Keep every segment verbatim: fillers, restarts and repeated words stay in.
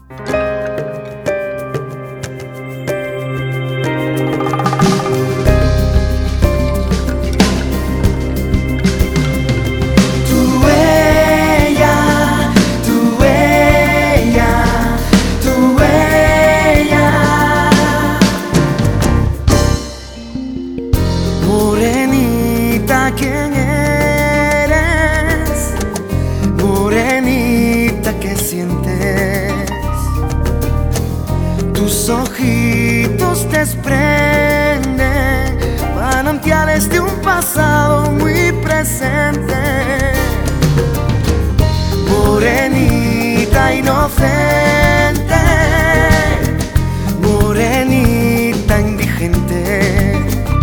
Morenita, ¿quién eres? Morenita, ¿qué sientes? Tus ojitos desprenden manantiales de un pasado muy presente. Morenita inocente, morenita indigente.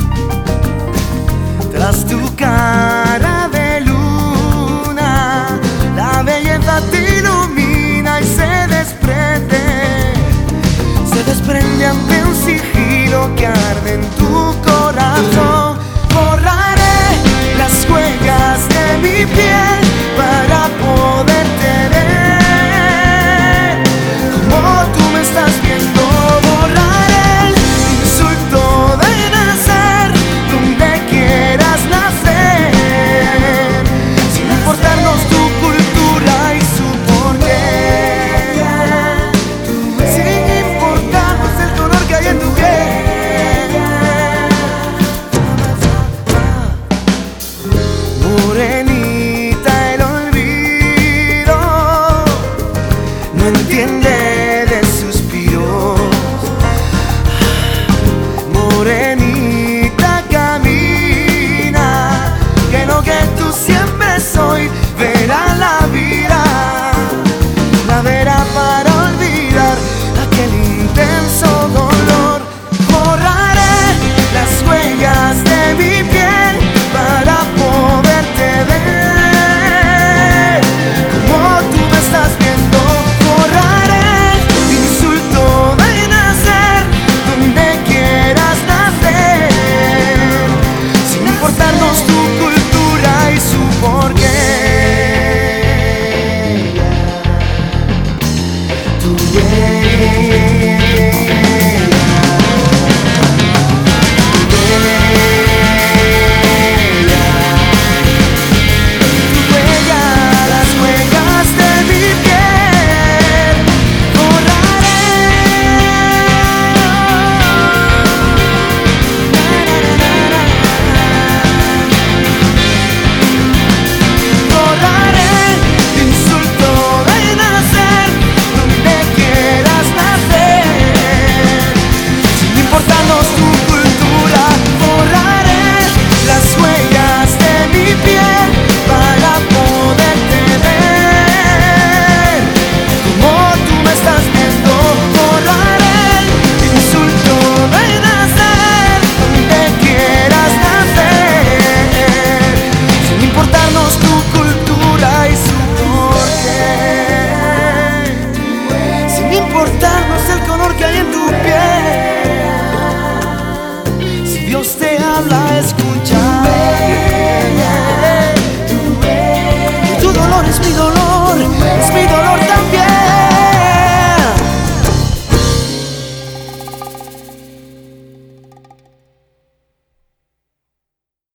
Tras tu cara de luna, la belleza te ilumina y se desprende. Se desprende ante un sigilo que arde en tu corazón. Borraré las huellas de mi piel para poderte ver como tú me estás viendo. Borraré el insulto de nacer donde quieras nacer, sin importarnos tu cultura y su porqué, sin importarnos el color que hay en tu piel. Morenita, el olvido no entiende de suspiros. Morenita, camina, que lo que tú siempre soy verás.